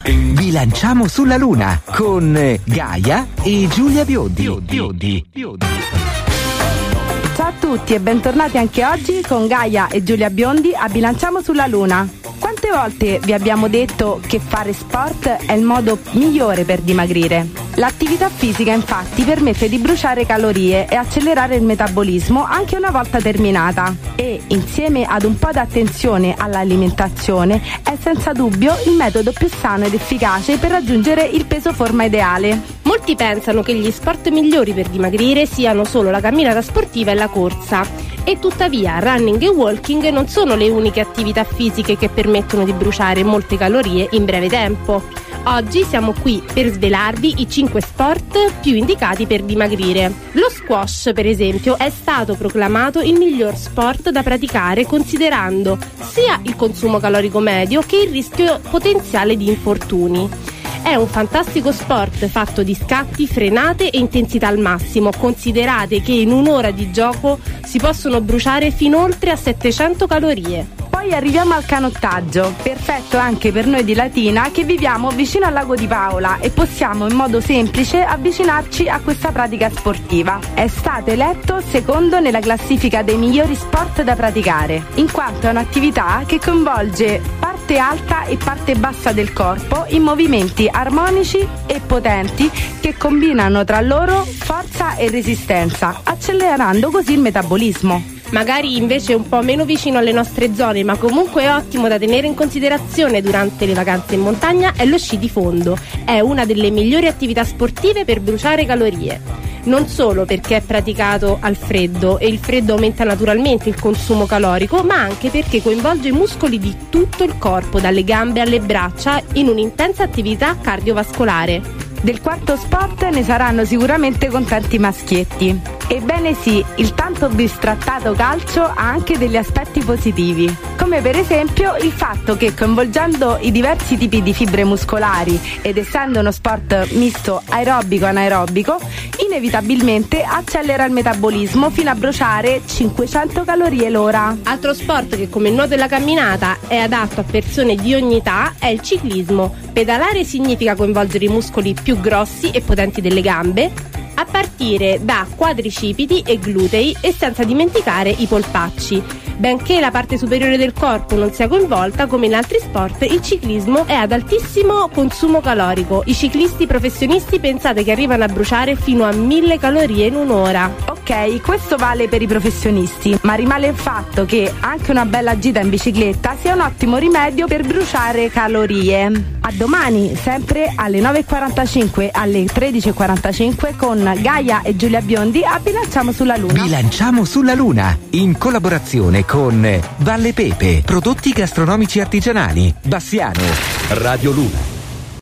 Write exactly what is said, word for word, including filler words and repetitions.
Bilanciamo sulla Luna con Gaia e Giulia Biondi. Biondi. Biondi. Ciao a tutti e bentornati anche oggi con Gaia e Giulia Biondi a Bilanciamo sulla Luna. Quante volte vi abbiamo detto che fare sport è il modo migliore per dimagrire? L'attività fisica infatti permette di bruciare calorie e accelerare il metabolismo anche una volta terminata e, insieme ad un po' di attenzione all'alimentazione, è senza dubbio il metodo più sano ed efficace per raggiungere il peso forma ideale. Molti pensano che gli sport migliori per dimagrire siano solo la camminata sportiva e la corsa. E tuttavia running e walking non sono le uniche attività fisiche che permettono di bruciare molte calorie in breve tempo. Oggi siamo qui per svelarvi i cinque sport più indicati per dimagrire. Lo squash, per esempio, è stato proclamato il miglior sport da praticare considerando sia il consumo calorico medio che il rischio potenziale di infortuni. È un fantastico sport fatto di scatti, frenate e intensità al massimo. Considerate che in un'ora di gioco si possono bruciare fino oltre a settecento calorie. Poi arriviamo al canottaggio, perfetto anche per noi di Latina che viviamo vicino al lago di Paola e possiamo in modo semplice avvicinarci a questa pratica sportiva. È stato eletto secondo nella classifica dei migliori sport da praticare, in quanto è un'attività che coinvolge parte alta e parte bassa del corpo in movimenti armonici e potenti che combinano tra loro forza e resistenza, accelerando così il metabolismo. Magari invece un po' meno vicino alle nostre zone, ma comunque ottimo da tenere in considerazione durante le vacanze in montagna, è lo sci di fondo. È una delle migliori attività sportive per bruciare calorie. Non solo perché è praticato al freddo e il freddo aumenta naturalmente il consumo calorico, ma anche perché coinvolge i muscoli di tutto il corpo, dalle gambe alle braccia, in un'intensa attività cardiovascolare. Del quarto sport ne saranno sicuramente contenti i maschietti. Ebbene sì, il tanto bistrattato calcio ha anche degli aspetti positivi, come per esempio il fatto che coinvolgendo i diversi tipi di fibre muscolari ed essendo uno sport misto aerobico-anaerobico, inevitabilmente accelera il metabolismo fino a bruciare cinquecento calorie l'ora. Altro sport che, come il nuoto e la camminata, è adatto a persone di ogni età è il ciclismo. Pedalare significa coinvolgere i muscoli più grossi e potenti delle gambe, a partire da quadricipiti e glutei e senza dimenticare i polpacci. Benché la parte superiore del corpo non sia coinvolta, come in altri sport, il ciclismo è ad altissimo consumo calorico. I ciclisti professionisti pensate che arrivano a bruciare fino a mille calorie in un'ora. Ok, questo vale per i professionisti, ma rimane il fatto che anche una bella gita in bicicletta sia un ottimo rimedio per bruciare calorie. A domani, sempre alle nove e quarantacinque, alle tredici e quarantacinque con Gaia e Giulia Biondi a Bilanciamo sulla Luna. Bilanciamo sulla Luna, in collaborazione con Valle Pepe, prodotti gastronomici artigianali, Bassiano, Radio Luna.